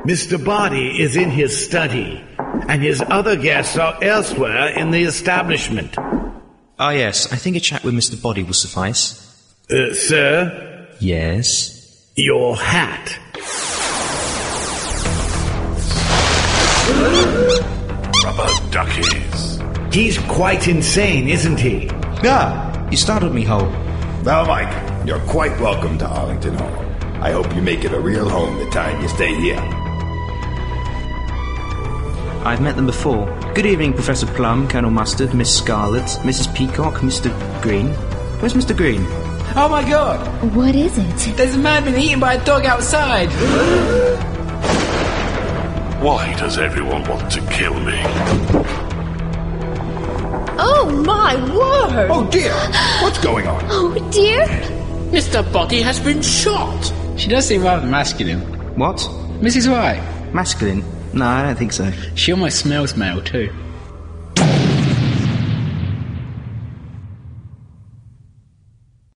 Mr. Body is in his study, and his other guests are elsewhere in the establishment. Ah, yes, I think a chat with Mr. Body will suffice. Sir? Yes? Your hat. Rubber duckies. He's quite insane, isn't he? Ah, you startled me, Hole. Well, Mike, you're quite welcome to Arlington Hall. I hope you make it a real home the time you stay here. I've met them before. Good evening, Professor Plum, Colonel Mustard, Miss Scarlet, Mrs. Peacock, Mr. Green. Where's Mr. Green? Oh my god! What is it? There's a man being eaten by a dog outside! Why does everyone want to kill me? Oh my word! Oh dear! What's going on? Oh dear! Mr. Body has been shot. She does seem rather masculine. What? Mrs. White? Masculine? No, I don't think so. She almost smells male too.